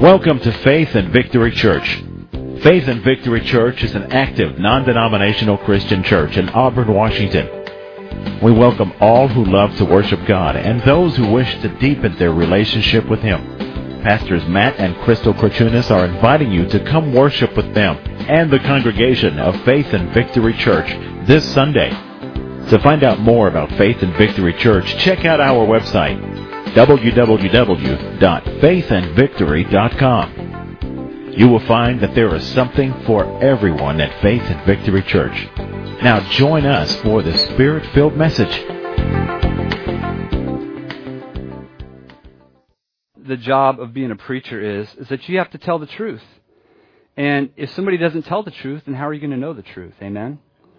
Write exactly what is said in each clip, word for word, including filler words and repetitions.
Welcome to Faith and Victory Church. Faith and Victory Church is an active, non-denominational Christian church in Auburn, Washington. We welcome all who love to worship God and those who wish to deepen their relationship with Him. Pastors Matt and Crystal Korchunas are inviting you to come worship with them and the congregation of Faith and Victory Church this Sunday. To find out more about Faith and Victory Church, check out our website, w w w dot faith and victory dot com. You will find that there is something for everyone at Faith and Victory Church. Now join us for the Spirit-filled message. The job of being a preacher is, is that you have to tell the truth. And if somebody doesn't tell the truth, then how are you going to know the truth? Amen?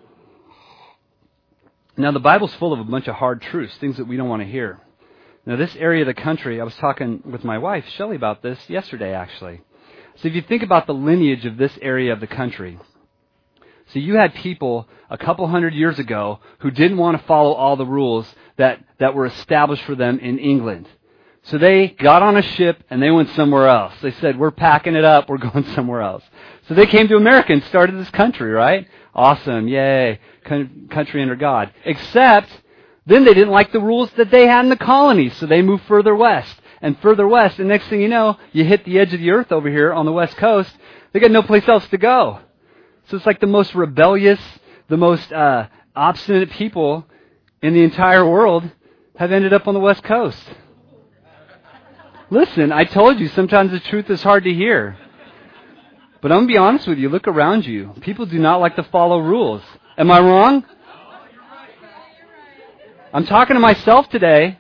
Now, the Bible's full of a bunch of hard truths, things that we don't want to hear. Now, this area of the country, I was talking with my wife, Shelley, about this yesterday, actually. So if you think about the lineage of this area of the country, so you had people a couple hundred years ago who didn't want to follow all the rules that, that were established for them in England. So they got on a ship and they went somewhere else. They said, we're packing it up, we're going somewhere else. So they came to America and started this country, right? Awesome, yay, country under God. Except, then they didn't like the rules that they had in the colonies, so they moved further west and further west. And next thing you know, you hit the edge of the earth over here on the west coast. They got no place else to go. So it's like the most rebellious, the most uh, obstinate people in the entire world have ended up on the west coast. Listen, I told you sometimes the truth is hard to hear. But I'm going to be honest with you. Look around you. People do not like to follow rules. Am I wrong? I'm talking to myself today.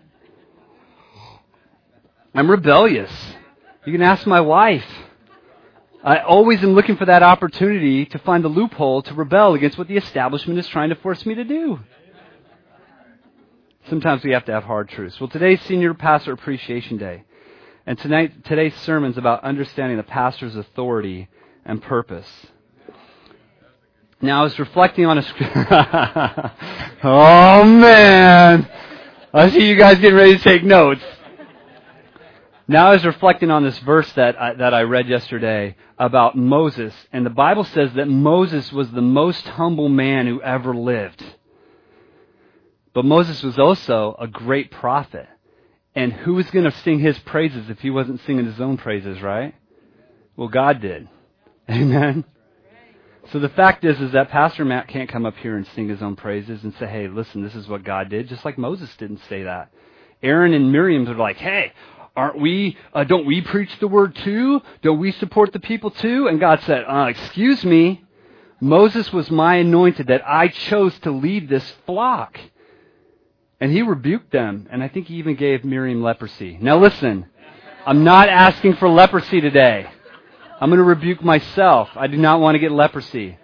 I'm rebellious. You can ask my wife. I always am looking for that opportunity to find the loophole to rebel against what the establishment is trying to force me to do. Sometimes we have to have hard truths. Well, today's Senior Pastor Appreciation Day. And tonight, today's sermon is about understanding the pastor's authority and purpose. Now, I was reflecting on a scripture. Oh, man. I see you guys getting ready to take notes. Now, I was reflecting on this verse that I, that I read yesterday about Moses. And the Bible says that Moses was the most humble man who ever lived. But Moses was also a great prophet. And who was going to sing his praises if he wasn't singing his own praises, right? Well, God did. Amen? So the fact is, is that Pastor Matt can't come up here and sing his own praises and say, hey, listen, this is what God did, just like Moses didn't say that. Aaron and Miriam were like, hey, aren't we, uh, don't we preach the word too? Don't we support the people too? And God said, uh, excuse me, Moses was my anointed that I chose to lead this flock. And he rebuked them, and I think he even gave Miriam leprosy. Now listen, I'm not asking for leprosy today. I'm going to rebuke myself. I do not want to get leprosy.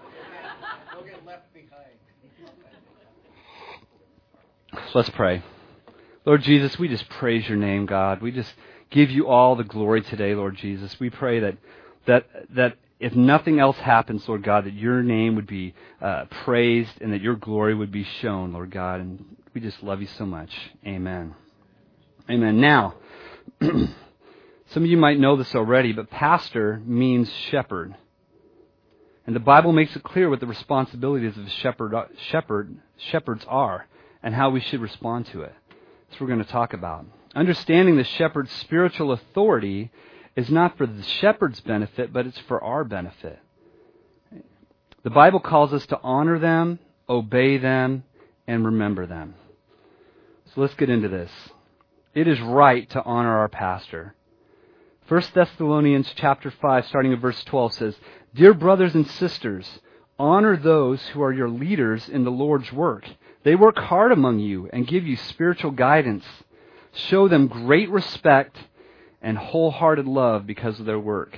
So let's pray. Lord Jesus, we just praise your name, God. We just give you all the glory today, Lord Jesus. We pray that that that if nothing else happens, Lord God, that your name would be uh, praised and that your glory would be shown, Lord God. And we just love you so much. Amen. Amen. Now, some of you might know this already, but pastor means shepherd. And the Bible makes it clear what the responsibilities of a shepherd, shepherd, shepherds are and how we should respond to it. That's what we're going to talk about. Understanding the shepherd's spiritual authority is not for the shepherd's benefit, but it's for our benefit. The Bible calls us to honor them, obey them, and remember them. So let's get into this. It is right to honor our pastor. First Thessalonians chapter five, starting at verse twelve, says, Dear brothers and sisters, honor those who are your leaders in the Lord's work. They work hard among you and give you spiritual guidance. Show them great respect and wholehearted love because of their work.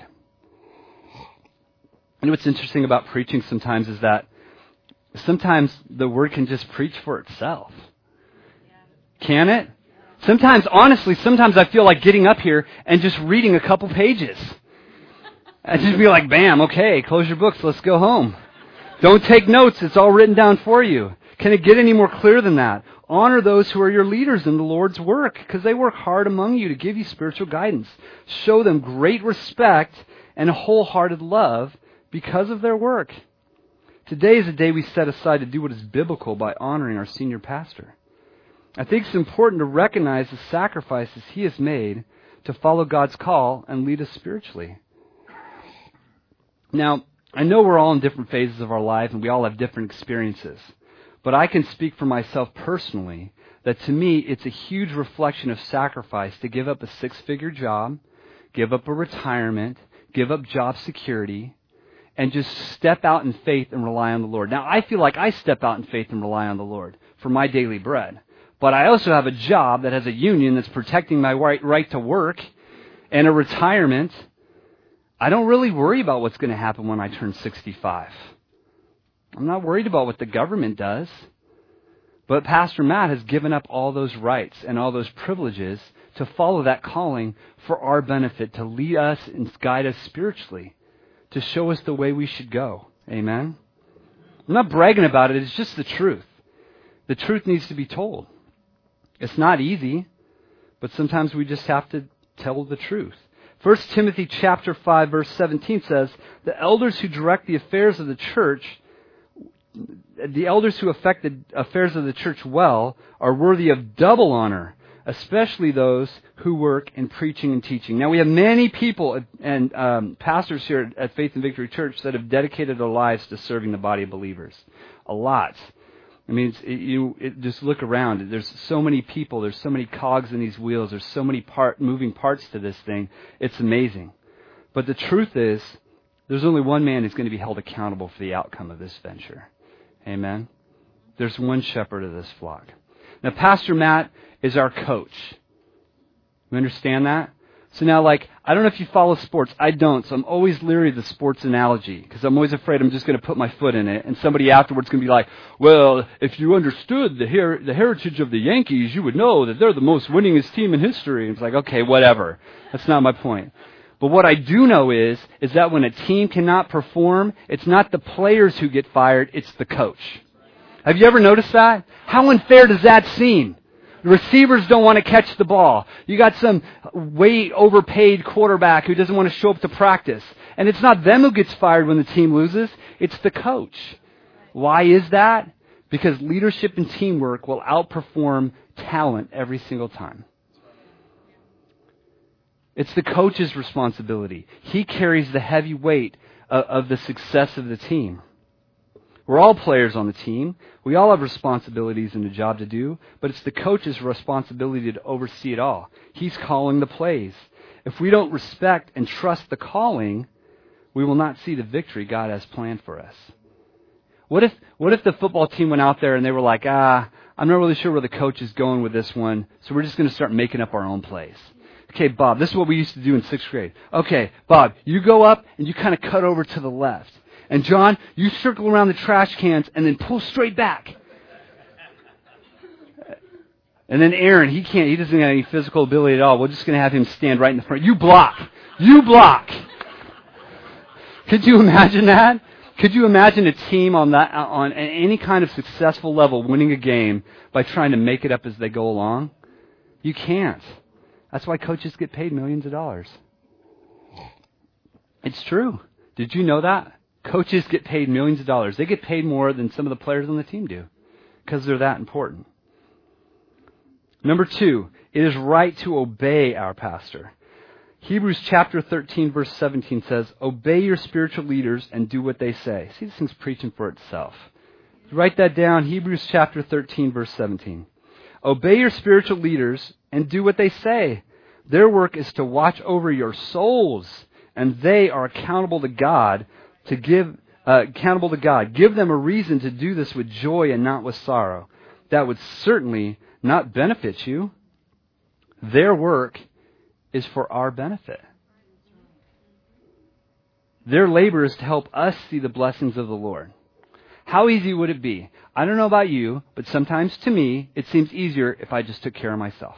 And what's interesting about preaching sometimes is that sometimes the word can just preach for itself. Can it? Sometimes, honestly, sometimes I feel like getting up here and just reading a couple pages. And just be like, bam, okay, close your books, let's go home. Don't take notes, it's all written down for you. Can it get any more clear than that? Honor those who are your leaders in the Lord's work, because they work hard among you to give you spiritual guidance. Show them great respect and wholehearted love because of their work. Today is a day we set aside to do what is biblical by honoring our senior pastor. I think it's important to recognize the sacrifices he has made to follow God's call and lead us spiritually. Now, I know we're all in different phases of our life and we all have different experiences. But I can speak for myself personally that to me it's a huge reflection of sacrifice to give up a six-figure job, give up a retirement, give up job security, and just step out in faith and rely on the Lord. Now, I feel like I step out in faith and rely on the Lord for my daily bread. But I also have a job that has a union that's protecting my right, right to work and a retirement. I don't really worry about what's going to happen when I turn sixty-five. I'm not worried about what the government does. But Pastor Matt has given up all those rights and all those privileges to follow that calling for our benefit, to lead us and guide us spiritually, to show us the way we should go. Amen? I'm not bragging about it. It's just the truth. The truth needs to be told. It's not easy, but sometimes we just have to tell the truth. First Timothy chapter five, verse seventeen says, the elders who direct the affairs of the church, the elders who affect the affairs of the church well are worthy of double honor, especially those who work in preaching and teaching. Now, we have many people and um, pastors here at Faith and Victory Church that have dedicated their lives to serving the body of believers. A lot. I mean, it's, it, you it, just look around. There's so many people. There's so many cogs in these wheels. There's so many part moving parts to this thing. It's amazing. But the truth is, there's only one man who's going to be held accountable for the outcome of this venture. Amen? There's one shepherd of this flock. Now, Pastor Matt is our coach. You understand that? So now, like, I don't know if you follow sports. I don't, so I'm always leery of the sports analogy because I'm always afraid I'm just going to put my foot in it and somebody afterwards is going to be like, well, if you understood the her- the heritage of the Yankees, you would know that they're the most winningest team in history. And it's like, okay, whatever. That's not my point. But what I do know is, is that when a team cannot perform, it's not the players who get fired, it's the coach. Have you ever noticed that? How unfair does that seem? The receivers don't want to catch the ball. You got some way overpaid quarterback who doesn't want to show up to practice. And it's not them who gets fired when the team loses, it's the coach. Why is that? Because leadership and teamwork will outperform talent every single time. It's the coach's responsibility. He carries the heavy weight of, of the success of the team. We're all players on the team. We all have responsibilities and a job to do, but it's the coach's responsibility to oversee it all. He's calling the plays. If we don't respect and trust the calling, we will not see the victory God has planned for us. What if what if the football team went out there and they were like, ah, I'm not really sure where the coach is going with this one, so we're just going to start making up our own plays. Okay, Bob, this is what we used to do in sixth grade. Okay, Bob, you go up and you kind of cut over to the left. And John, you circle around the trash cans and then pull straight back. And then Aaron, he can't, he doesn't have any physical ability at all. We're just going to have him stand right in the front. You block. You block. Could you imagine that? Could you imagine a team on that, on any kind of successful level winning a game by trying to make it up as they go along? You can't. That's why coaches get paid millions of dollars. It's true. Did you know that? Coaches get paid millions of dollars. They get paid more than some of the players on the team do because they're that important. Number two, it is right to obey our pastor. Hebrews chapter thirteen, verse seventeen says, obey your spiritual leaders and do what they say. See, this thing's preaching for itself. Write that down, Hebrews chapter thirteen, verse seventeen. Obey your spiritual leaders and do what they say. Their work is to watch over your souls, and they are accountable to God to give uh, accountable to God. Give them a reason to do this with joy and not with sorrow. That would certainly not benefit you. Their work is for our benefit. Their labor is to help us see the blessings of the Lord. How easy would it be? I don't know about you, but sometimes to me, it seems easier if I just took care of myself.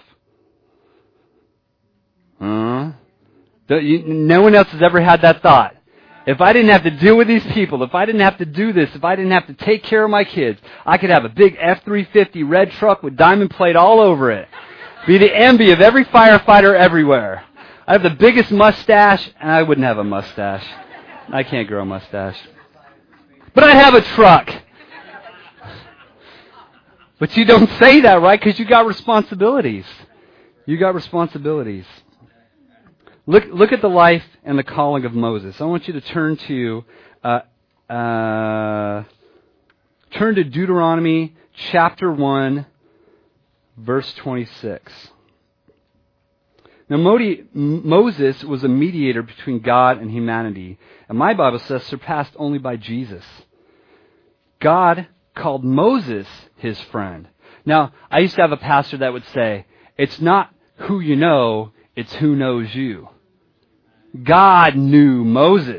Uh, no one else has ever had that thought. If I didn't have to deal with these people, if I didn't have to do this, if I didn't have to take care of my kids, I could have a big F three fifty red truck with diamond plate all over it. Be the envy of every firefighter everywhere. I have the biggest mustache, and I wouldn't have a mustache. I can't grow a mustache. But I'd have a truck. But you don't say that, right? Because you got responsibilities. You got responsibilities. Look, look at the life and the calling of Moses. I want you to turn to uh, uh, turn to Deuteronomy chapter one, verse twenty-six. Now, Modi, Moses was a mediator between God and humanity, and my Bible says surpassed only by Jesus. God called Moses his friend. Now, I used to have a pastor that would say, it's not who you know, it's who knows you. God knew Moses.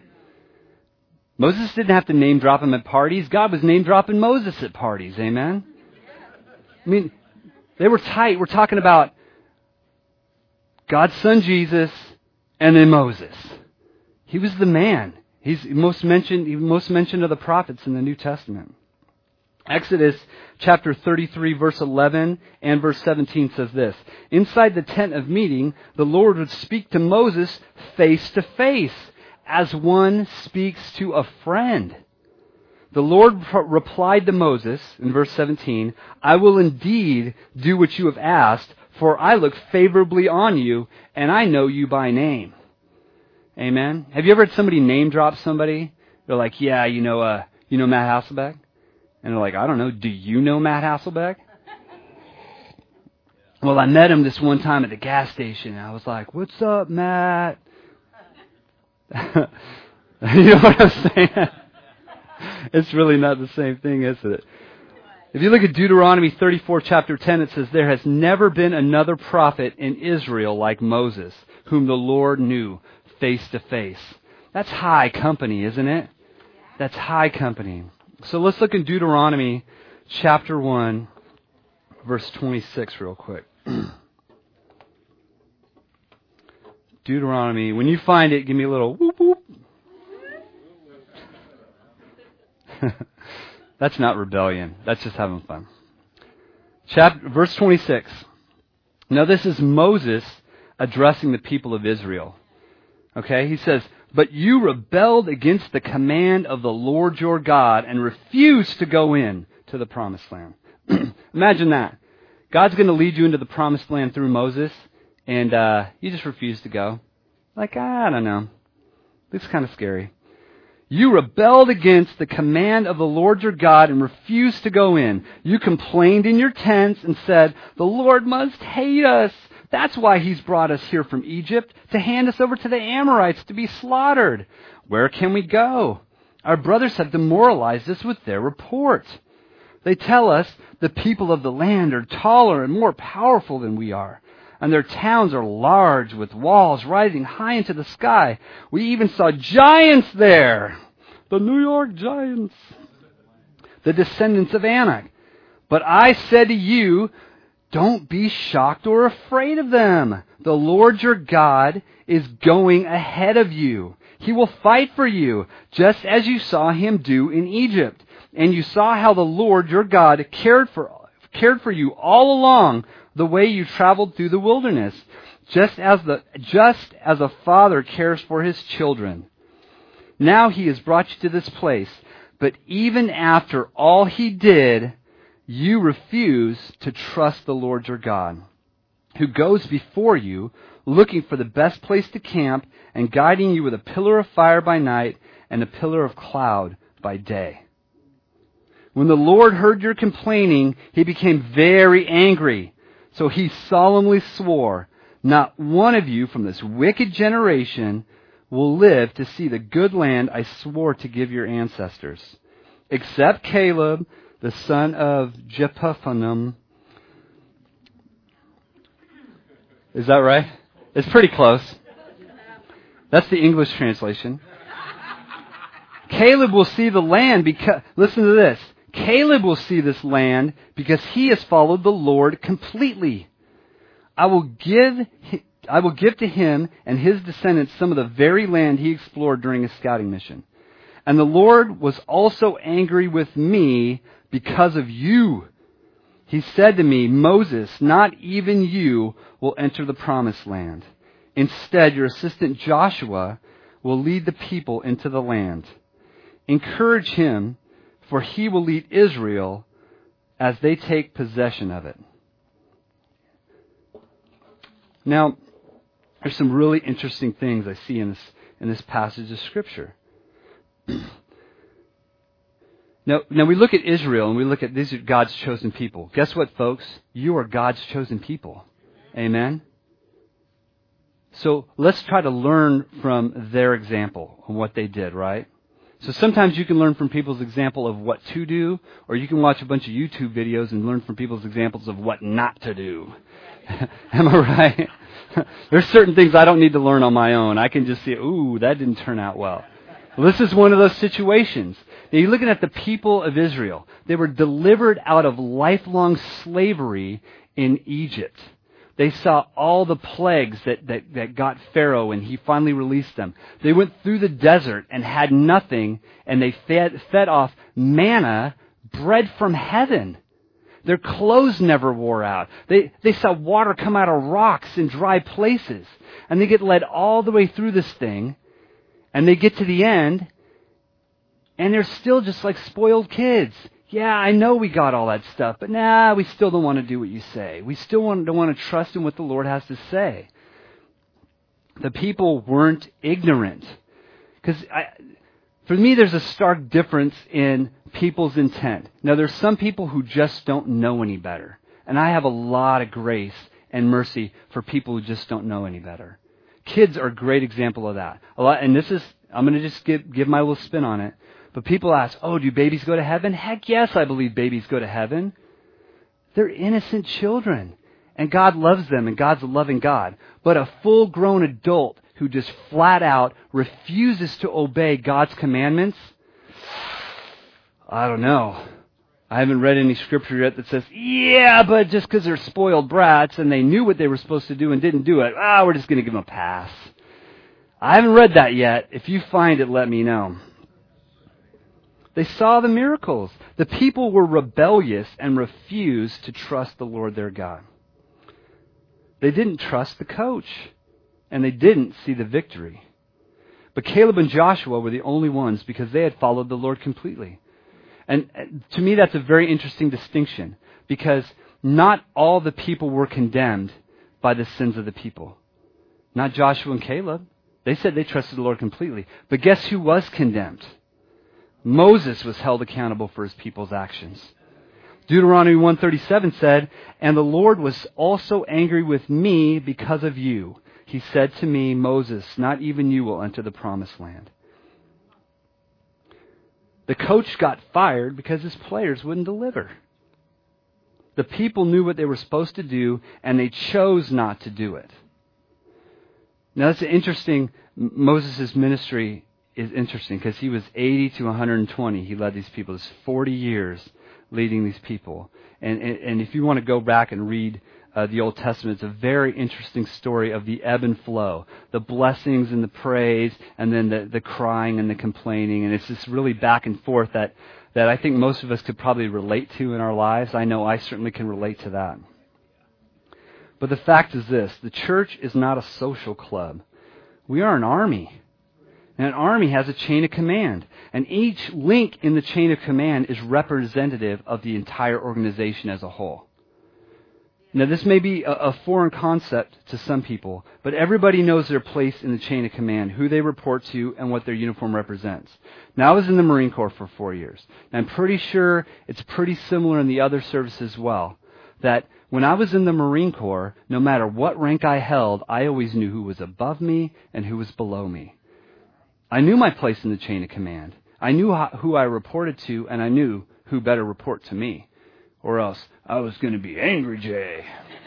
Moses didn't have to name drop him at parties. God was name dropping Moses at parties. Amen? I mean, they were tight. We're talking about God's son Jesus and then Moses. He was the man. He's most mentioned, most mentioned of the prophets in the New Testament. Exodus chapter thirty-three, verse eleven and verse seventeen says this. Inside the tent of meeting, the Lord would speak to Moses face to face, as one speaks to a friend. The Lord replied to Moses, in verse seventeen, I will indeed do what you have asked, for I look favorably on you, and I know you by name. Amen? Have you ever had somebody name drop somebody? They're like, yeah, you know, uh, you know Matt Hasselbeck? And they're like, I don't know, do you know Matt Hasselbeck? Well, I met him this one time at the gas station, and I was like, what's up, Matt? You know what I'm saying? It's really not the same thing, is it? If you look at Deuteronomy thirty-four, chapter ten, it says, there has never been another prophet in Israel like Moses, whom the Lord knew face to face. That's high company, isn't it? That's high company. So let's look in Deuteronomy chapter one, verse twenty-six real quick. Deuteronomy, when you find it, give me a little whoop whoop. That's not rebellion. That's just having fun. Chapter, verse twenty-six. Now this is Moses addressing the people of Israel. Okay, he says, but you rebelled against the command of the Lord your God and refused to go in to the promised land. Imagine that. God's going to lead you into the promised land through Moses, and uh, you just refuse to go. Like, I don't know. Looks kind of scary. You rebelled against the command of the Lord your God and refused to go in. You complained in your tents and said, the Lord must hate us. That's why He's brought us here from Egypt, to hand us over to the Amorites to be slaughtered. Where can we go? Our brothers have demoralized us with their report. They tell us the people of the land are taller and more powerful than we are, and their towns are large with walls rising high into the sky. We even saw giants there, the New York Giants, the descendants of Anak. But I said to you, don't be shocked or afraid of them. The Lord your God is going ahead of you. He will fight for you, just as you saw Him do in Egypt. And you saw how the Lord your God cared for, cared for you all along the way you traveled through the wilderness, just as the, just as a father cares for his children. Now He has brought you to this place, but even after all He did, you refuse to trust the Lord your God, who goes before you, looking for the best place to camp and guiding you with a pillar of fire by night and a pillar of cloud by day. When the Lord heard your complaining, He became very angry. So He solemnly swore, not one of you from this wicked generation will live to see the good land I swore to give your ancestors, except Caleb, the son of Jephunneh. Is that right? It's pretty close. That's the English translation. Caleb will see the land because, listen to this. Caleb will see this land because he has followed the Lord completely. I will give I will give to him and his descendants some of the very land he explored during his scouting mission. And the Lord was also angry with me because of you. He said to me, Moses, not even you will enter the promised land. Instead, your assistant Joshua will lead the people into the land. Encourage him, for he will lead Israel as they take possession of it. Now, there's some really interesting things I see in this in this passage of Scripture. Now, now we look at Israel and we look at these are God's chosen people. Guess what, folks? You are God's chosen people. Amen? So let's try to learn from their example and what they did, right? So sometimes you can learn from people's example of what to do, or you can watch a bunch of YouTube videos and learn from people's examples of what not to do. Am I right? There's certain things I don't need to learn on my own. I can just see, ooh, that didn't turn out well. Well, this is one of those situations. Now, you're looking at the people of Israel. They were delivered out of lifelong slavery in Egypt. They saw all the plagues that, that, that got Pharaoh, and he finally released them. They went through the desert and had nothing, and they fed, fed off manna, bread from heaven. Their clothes never wore out. They, they saw water come out of rocks in dry places. And they get led all the way through this thing, and they get to the end, and they're still just like spoiled kids. Yeah, I know we got all that stuff, but nah, we still don't want to do what you say. We still want, don't want to trust in what the Lord has to say. The people weren't ignorant. Because for me, there's a stark difference in people's intent. Now, there's some people who just don't know any better. And I have a lot of grace and mercy for people who just don't know any better. Kids are a great example of that. A lot, and this is, I'm going to just give, give my little spin on it. But people ask, oh, do babies go to heaven? Heck yes, I believe babies go to heaven. They're innocent children. And God loves them, and God's a loving God. But a full-grown adult who just flat out refuses to obey God's commandments, I don't know. I haven't read any scripture yet that says, yeah, but just because they're spoiled brats and they knew what they were supposed to do and didn't do it, ah, we're just going to give them a pass. I haven't read that yet. If you find it, let me know. They saw the miracles. The people were rebellious and refused to trust the Lord their God. They didn't trust the coach, and they didn't see the victory. But Caleb and Joshua were the only ones because they had followed the Lord completely. And to me, that's a very interesting distinction, because not all the people were condemned by the sins of the people. Not Joshua and Caleb. They said they trusted the Lord completely. But guess who was condemned? Moses was held accountable for his people's actions. Deuteronomy one thirty-seven said, and the Lord was also angry with me because of you. He said to me, Moses, not even you will enter the promised land. The coach got fired because his players wouldn't deliver. The people knew what they were supposed to do, and they chose not to do it. Now, that's interesting. Moses' ministry is interesting because he was eighty to one hundred twenty. He led these people. It's forty years leading these people. And, and, and if you want to go back and read uh, the Old Testament, it's a very interesting story of the ebb and flow, the blessings and the praise, and then the, the crying and the complaining. And it's this really back and forth that, that I think most of us could probably relate to in our lives. I know I certainly can relate to that. But the fact is this, the church is not a social club. We are an army. And an army has a chain of command. And each link in the chain of command is representative of the entire organization as a whole. Now, this may be a, a foreign concept to some people, but everybody knows their place in the chain of command, who they report to, and what their uniform represents. Now, I was in the Marine Corps for four years. And I'm pretty sure it's pretty similar in the other services as well, that when I was in the Marine Corps, no matter what rank I held, I always knew who was above me and who was below me. I knew my place in the chain of command. I knew how, who I reported to, and I knew who better report to me. Or else I was going to be Angry Jay.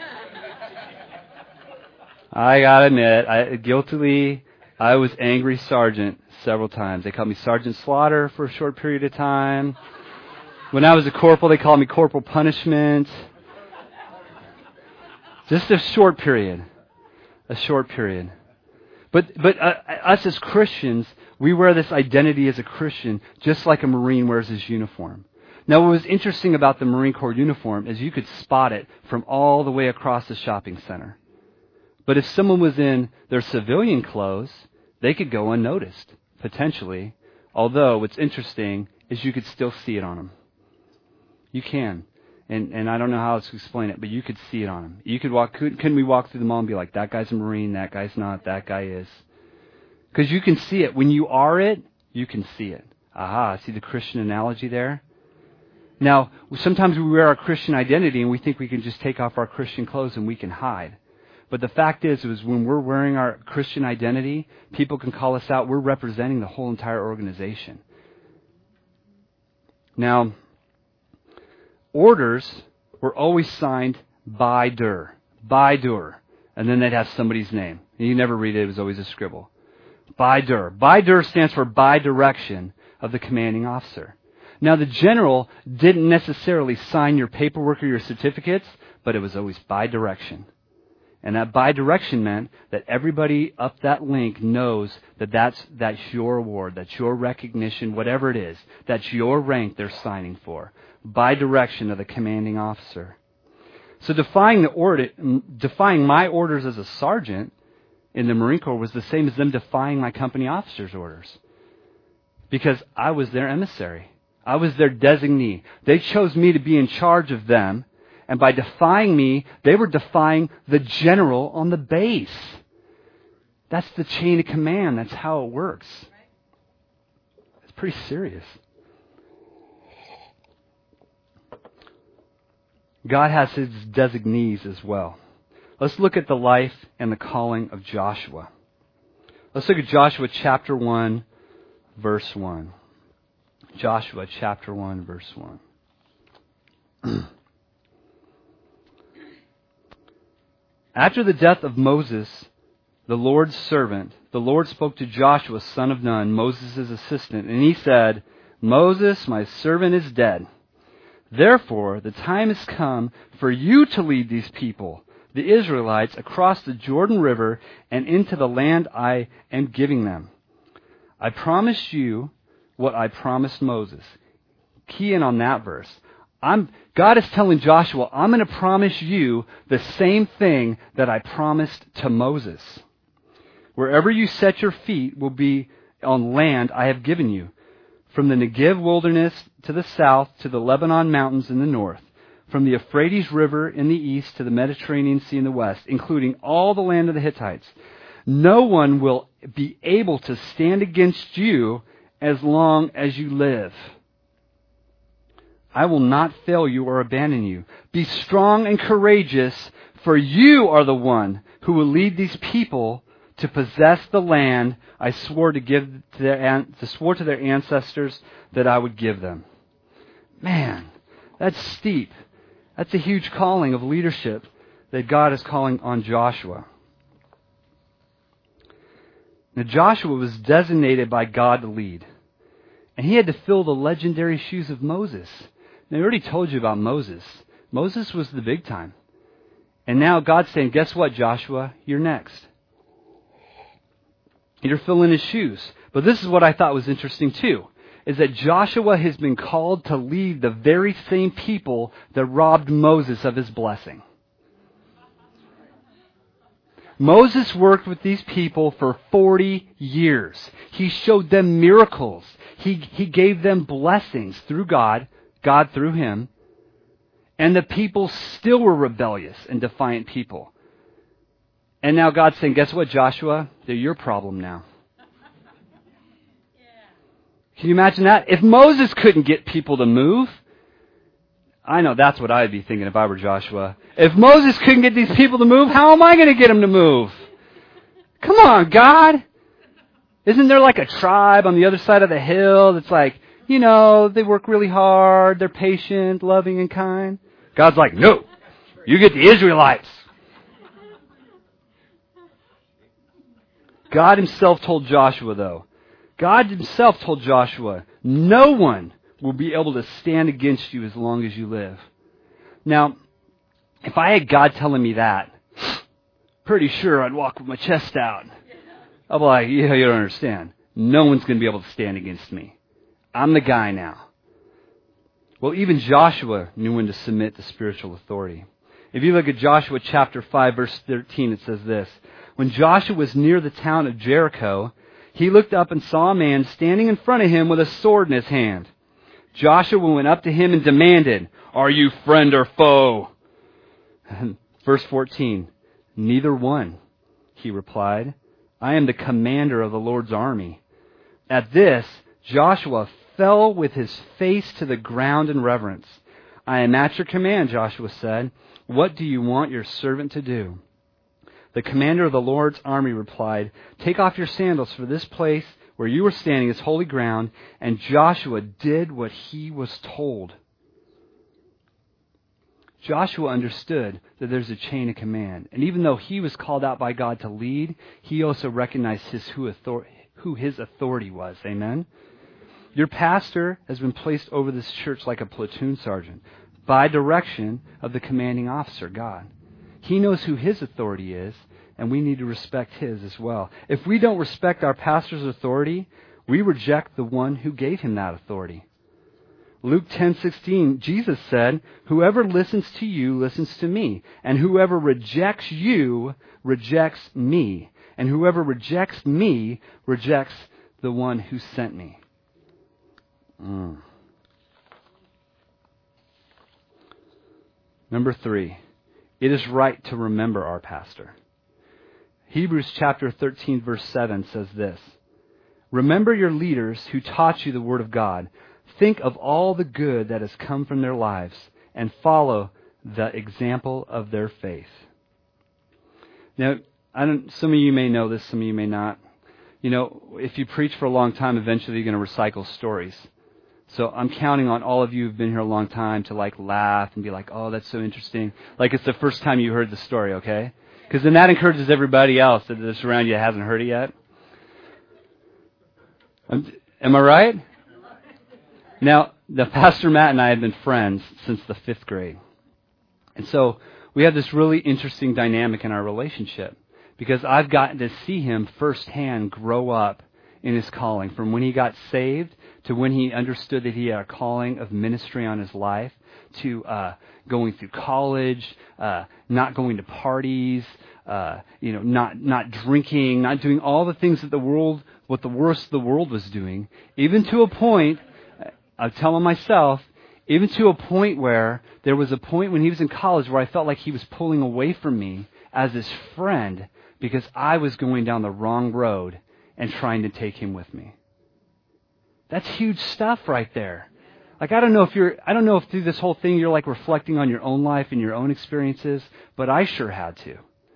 I gotta admit, I, guiltily, I was Angry Sergeant several times. They called me Sergeant Slaughter for a short period of time. When I was a corporal, they called me Corporal Punishment. Just a short period. A short period. But but uh, us as Christians, we wear this identity as a Christian just like a Marine wears his uniform. Now, what was interesting about the Marine Corps uniform is you could spot it from all the way across the shopping center. But if someone was in their civilian clothes, they could go unnoticed, potentially. Although what's interesting is you could still see it on them. You can. And and I don't know how else to explain it, but you could see it on them. You could walk, couldn't, couldn't we walk through the mall and be like, that guy's a Marine, that guy's not, that guy is. Because you can see it. When you are it, you can see it. Aha, see the Christian analogy there? Now, sometimes we wear our Christian identity and we think we can just take off our Christian clothes and we can hide. But the fact is, is when we're wearing our Christian identity, people can call us out. We're representing the whole entire organization. Now, orders were always signed by der, by der, and then they'd have somebody's name. And you never read it, it was always a scribble. By der. By der stands for by direction of the commanding officer. Now, the general didn't necessarily sign your paperwork or your certificates, but it was always by direction. And that by direction meant that everybody up that link knows that that's, that's your award, that's your recognition, whatever it is. That's your rank they're signing for. By direction of the commanding officer. So defying the order, defying my orders as a sergeant in the Marine Corps was the same as them defying my company officer's orders. Because I was their emissary. I was their designee. They chose me to be in charge of them. And by defying me, they were defying the general on the base. That's the chain of command. That's how it works. It's pretty serious. God has his designees as well. Let's look at the life and the calling of Joshua. Let's look at Joshua chapter one, verse one. Joshua chapter one, verse one. After the death of Moses, the Lord's servant, the Lord spoke to Joshua, son of Nun, Moses' assistant, and he said, Moses, my servant, is dead. Therefore, the time has come for you to lead these people, the Israelites, across the Jordan River and into the land I am giving them. I promised you what I promised Moses. Key in on that verse. I'm, God is telling Joshua, I'm going to promise you the same thing that I promised to Moses. Wherever you set your feet will be on land I have given you, from the Negev wilderness to the south to the Lebanon mountains in the north, from the Euphrates River in the east to the Mediterranean Sea in the west, including all the land of the Hittites. No one will be able to stand against you as long as you live. I will not fail you or abandon you. Be strong and courageous, for you are the one who will lead these people to possess the land I swore to give to their to swore to their ancestors that I would give them. Man, that's steep. That's a huge calling of leadership that God is calling on Joshua. Now, Joshua was designated by God to lead, and he had to fill the legendary shoes of Moses. Now, I already told you about Moses. Moses was the big time. And now God's saying, guess what, Joshua? You're next. You're filling his shoes. But this is what I thought was interesting too, is that Joshua has been called to lead the very same people that robbed Moses of his blessing. Moses worked with these people for forty years. He showed them miracles. He, he gave them blessings through God, God through him. And the people still were rebellious and defiant people. And now God's saying, guess what, Joshua? They're your problem now. Can you imagine that? If Moses couldn't get people to move, I know that's what I'd be thinking if I were Joshua. If Moses couldn't get these people to move, how am I going to get them to move? Come on, God. Isn't there like a tribe on the other side of the hill that's like, you know, they work really hard, they're patient, loving, and kind? God's like, no, you get the Israelites. God himself told Joshua, though, God himself told Joshua, no one will be able to stand against you as long as you live. Now, if I had God telling me that, pretty sure I'd walk with my chest out. I'm like, yeah, you don't understand. No one's going to be able to stand against me. I'm the guy now. Well, even Joshua knew when to submit to spiritual authority. If you look at Joshua chapter five, verse thirteen, it says this. When Joshua was near the town of Jericho, he looked up and saw a man standing in front of him with a sword in his hand. Joshua went up to him and demanded, "Are you friend or foe?" Verse fourteen, "Neither one," he replied. "I am the commander of the Lord's army." At this, Joshua fell with his face to the ground in reverence. "I am at your command," Joshua said. "What do you want your servant to do?" The commander of the Lord's army replied, "Take off your sandals, for this place where you are standing is holy ground." And Joshua did what he was told. Joshua understood that there's a chain of command. And even though he was called out by God to lead, he also recognized his who, author- who his authority was. Amen? Your pastor has been placed over this church like a platoon sergeant by direction of the commanding officer, God. He knows who his authority is, and we need to respect his as well. If we don't respect our pastor's authority, we reject the one who gave him that authority. Luke ten sixteen, Jesus said, "Whoever listens to you listens to me, and whoever rejects you rejects me, and whoever rejects me rejects the one who sent me." Mm. Number three, it is right to remember our pastor. Hebrews chapter thirteen, verse seven says this, "Remember your leaders who taught you the word of God. Think of all the good that has come from their lives and follow the example of their faith." Now, I don't, some of you may know this, some of you may not. You know, if you preach for a long time, eventually you're going to recycle stories. So I'm counting on all of you who've been here a long time to like laugh and be like, "Oh, that's so interesting." Like it's the first time you heard the story, okay? Because then that encourages everybody else that's around you that hasn't heard it yet. Am I right? Now, the Pastor Matt and I have been friends since the fifth grade. And so we have this really interesting dynamic in our relationship because I've gotten to see him firsthand grow up in his calling, from when he got saved to when he understood that he had a calling of ministry on his life, to uh, going through college, uh, not going to parties, uh, you know, not not drinking, not doing all the things that the world, what the worst of the world was doing, even to a point, I'm telling myself, even to a point where there was a point when he was in college where I felt like he was pulling away from me as his friend because I was going down the wrong road and trying to take him with me. That's huge stuff right there. Like, I don't know if you're, I don't know if through this whole thing you're like reflecting on your own life and your own experiences, but I sure had to.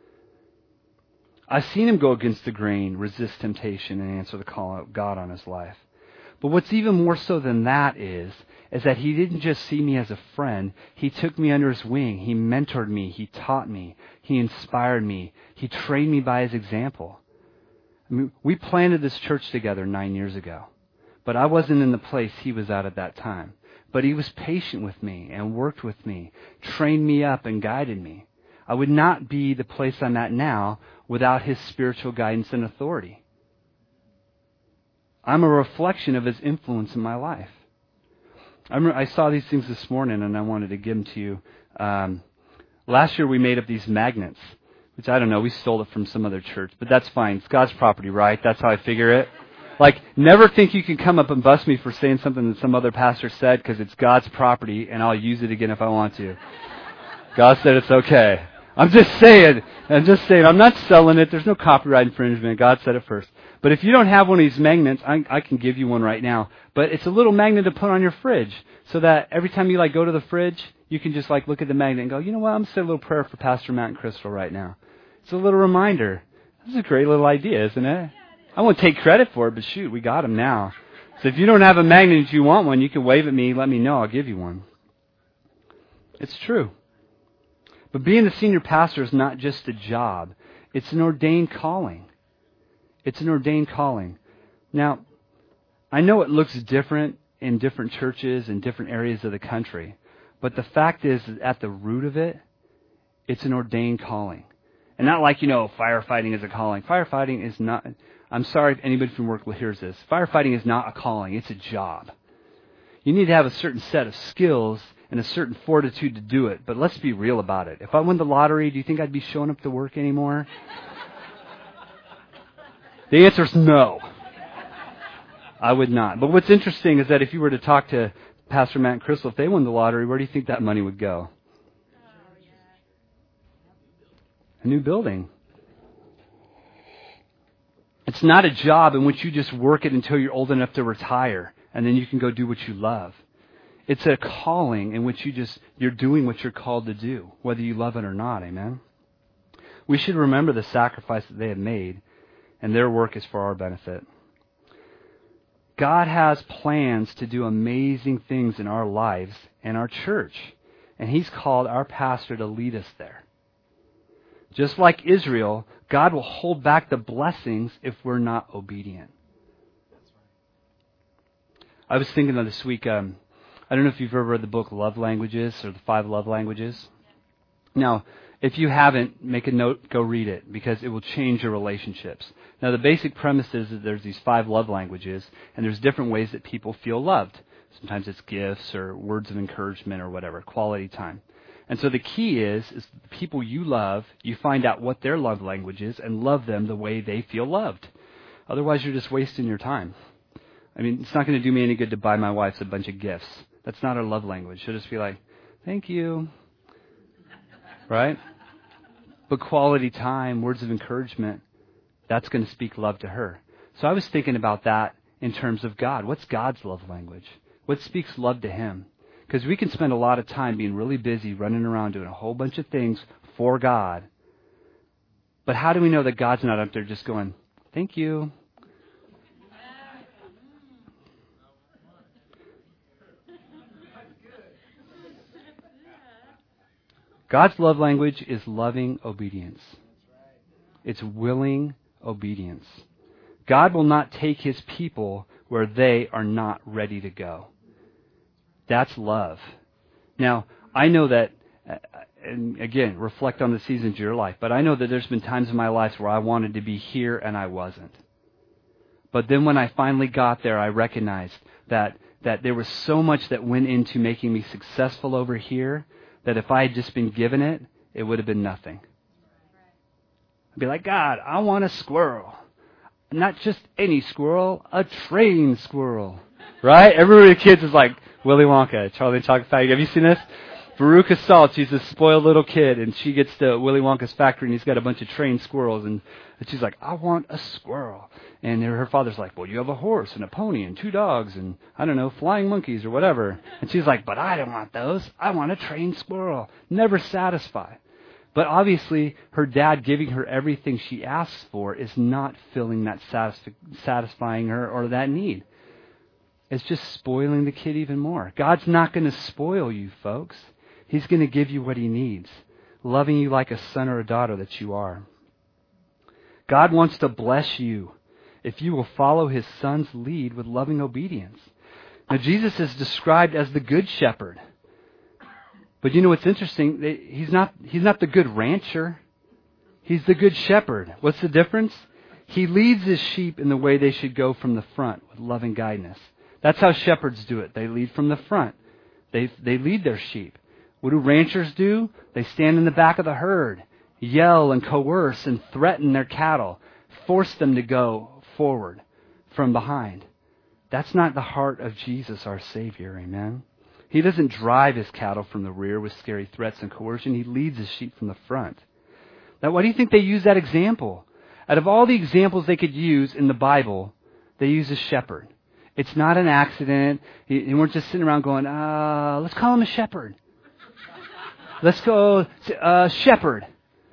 I've seen him go against the grain, resist temptation, and answer the call of God on his life. But what's even more so than that is, is that he didn't just see me as a friend. He took me under his wing. He mentored me. He taught me. He inspired me. He trained me by his example. I mean, we planted this church together nine years ago. But I wasn't in the place he was at at that time. But he was patient with me and worked with me, trained me up and guided me. I would not be the place I'm at now without his spiritual guidance and authority. I'm a reflection of his influence in my life. I remember I saw these things this morning and I wanted to give them to you. Um, last year we made up these magnets, which I don't know, we stole it from some other church, but that's fine. It's God's property, right? That's how I figure it. Like, never think you can come up and bust me for saying something that some other pastor said because it's God's property and I'll use it again if I want to. God said it's okay. I'm just saying, I'm just saying, I'm not selling it. There's no copyright infringement. God said it first. But if you don't have one of these magnets, I, I can give you one right now. But it's a little magnet to put on your fridge so that every time you like go to the fridge, you can just like look at the magnet and go, you know what, I'm going to say a little prayer for Pastor Matt and Crystal right now. It's a little reminder. This is a great little idea, isn't it? I won't take credit for it, but shoot, we got them now. So if you don't have a magnet and you want one, you can wave at me, let me know, I'll give you one. It's true. But being the senior pastor is not just a job. It's an ordained calling. It's an ordained calling. Now, I know it looks different in different churches and different areas of the country, but the fact is that at the root of it, it's an ordained calling. And not like, you know, firefighting is a calling. Firefighting is not, I'm sorry if anybody from work hears this. Firefighting is not a calling. It's a job. You need to have a certain set of skills and a certain fortitude to do it. But let's be real about it. If I won the lottery, do you think I'd be showing up to work anymore? The answer is no. I would not. But what's interesting is that if you were to talk to Pastor Matt and Crystal, if they won the lottery, where do you think that money would go? A new building. It's not a job in which you just work it until you're old enough to retire, and then you can go do what you love. It's a calling in which you just, you're doing what you're called to do, whether you love it or not, amen? We should remember the sacrifice that they have made, and their work is for our benefit. God has plans to do amazing things in our lives and our church, and He's called our pastor to lead us there. Just like Israel, God will hold back the blessings if we're not obedient. I was thinking of this week, um, I don't know if you've ever read the book Love Languages or the Five Love Languages. Now, if you haven't, make a note, go read it, because it will change your relationships. Now, the basic premise is that there's these five love languages, and there's different ways that people feel loved. Sometimes it's gifts or words of encouragement or whatever, quality time. And so the key is, is the people you love, you find out what their love language is and love them the way they feel loved. Otherwise, you're just wasting your time. I mean, it's not going to do me any good to buy my wife a bunch of gifts. That's not her love language. She'll just be like, thank you. Right? But quality time, words of encouragement, that's going to speak love to her. So I was thinking about that in terms of God. What's God's love language? What speaks love to Him? Because we can spend a lot of time being really busy, running around doing a whole bunch of things for God. But how do we know that God's not up there just going, thank you? God's love language is loving obedience. It's willing obedience. God will not take His people where they are not ready to go. That's love. Now, I know that, and again, reflect on the seasons of your life, but I know that there's been times in my life where I wanted to be here and I wasn't. But then when I finally got there, I recognized that, that there was so much that went into making me successful over here that if I had just been given it, it would have been nothing. I'd be like, God, I want a squirrel. Not just any squirrel, a trained squirrel. Right? Everybody, the kids is like, Willy Wonka, Charlie and the Chocolate Factory. Have you seen this? Veruca Salt, she's a spoiled little kid, and she gets to Willy Wonka's factory, and he's got a bunch of trained squirrels, and, and she's like, I want a squirrel. And her father's like, well, you have a horse and a pony and two dogs and, I don't know, flying monkeys or whatever. And she's like, but I don't want those. I want a trained squirrel. Never satisfied. But obviously, her dad giving her everything she asks for is not filling that satisfi- satisfying her or that need. It's just spoiling the kid even more. God's not going to spoil you, folks. He's going to give you what He needs, loving you like a son or a daughter that you are. God wants to bless you if you will follow His Son's lead with loving obedience. Now, Jesus is described as the good shepherd. But you know what's interesting? He's not, he's not the good rancher. He's the good shepherd. What's the difference? He leads His sheep in the way they should go from the front with loving guidance. That's how shepherds do it. They lead from the front. They, they lead their sheep. What do ranchers do? They stand in the back of the herd, yell and coerce and threaten their cattle, force them to go forward from behind. That's not the heart of Jesus, our Savior, amen? He doesn't drive His cattle from the rear with scary threats and coercion. He leads His sheep from the front. Now, why do you think they use that example? Out of all the examples they could use in the Bible, they use a shepherd. It's not an accident. And we're just sitting around going, uh, let's call him a shepherd. Let's go, uh, shepherd.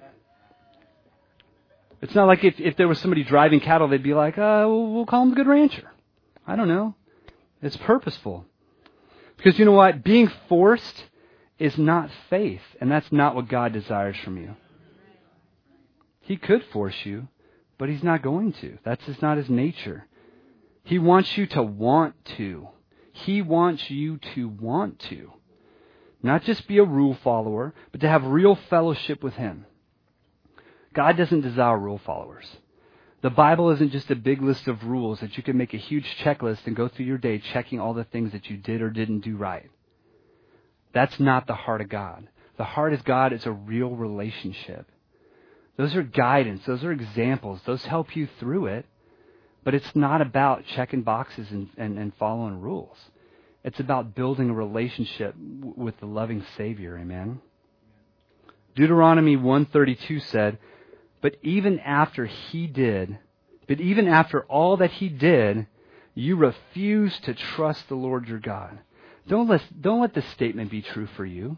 It's not like if, if there was somebody driving cattle, they'd be like, uh, we'll, we'll call him the good rancher. I don't know. It's purposeful. Because you know what? Being forced is not faith. And that's not what God desires from you. He could force you, but He's not going to. That's just not His nature. He wants you to want to. He wants you to want to. Not just be a rule follower, but to have real fellowship with Him. God doesn't desire rule followers. The Bible isn't just a big list of rules that you can make a huge checklist and go through your day checking all the things that you did or didn't do right. That's not the heart of God. The heart of God is a real relationship. Those are guidance. Those are examples. Those help you through it. But it's not about checking boxes and, and, and following rules. It's about building a relationship w- with the loving Savior. Amen. Deuteronomy one thirty-two said, But even after he did, but even after all that he did, you refuse to trust the Lord your God. Don't let, don't let this statement be true for you.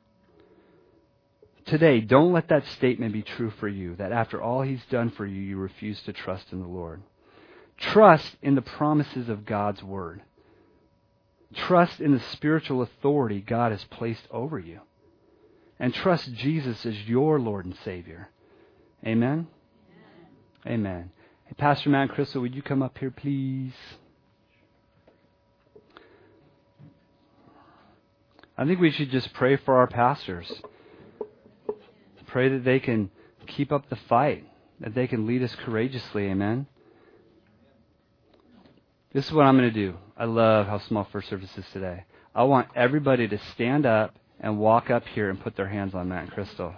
Today, don't let that statement be true for you, that after all he's done for you, you refuse to trust in the Lord. Trust in the promises of God's word. Trust in the spiritual authority God has placed over you. And trust Jesus as your Lord and Savior. Amen? Amen. Amen. Hey, Pastor Matt and Crystal, would you come up here, please? I think we should just pray for our pastors. Pray that they can keep up the fight, that they can lead us courageously. Amen? This is what I'm going to do. I love how small first service is today. I want everybody to stand up and walk up here and put their hands on Matt and Crystal.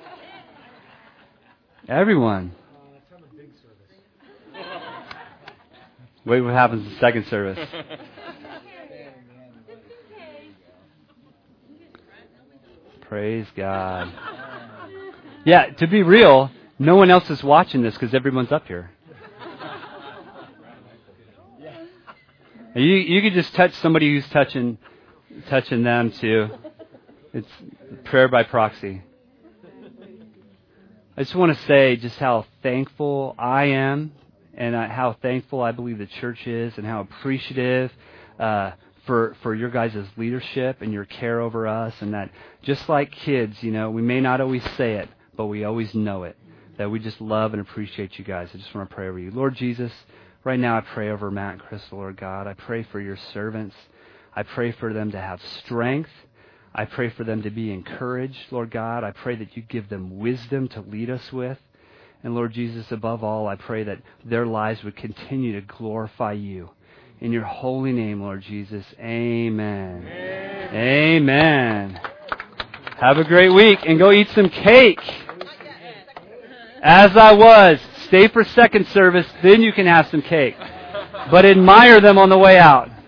Everyone. Wait, what happens in the second service? Praise God. Yeah, to be real, no one else is watching this because everyone's up here. You you could just touch somebody who's touching touching them too. It's prayer by proxy. I just want to say just how thankful I am and how thankful I believe the church is and how appreciative uh, for for your guys' leadership and your care over us, and that just like kids, you know, we may not always say it, but we always know it, that we just love and appreciate you guys. I just want to pray over you. Lord Jesus, right now I pray over Matt and Crystal, Lord God. I pray for your servants. I pray for them to have strength. I pray for them to be encouraged, Lord God. I pray that you give them wisdom to lead us with. And Lord Jesus, above all, I pray that their lives would continue to glorify you. In your holy name, Lord Jesus, amen. Amen. Amen. Have a great week and go eat some cake. As I was, stay for second service, then you can have some cake. But admire them on the way out.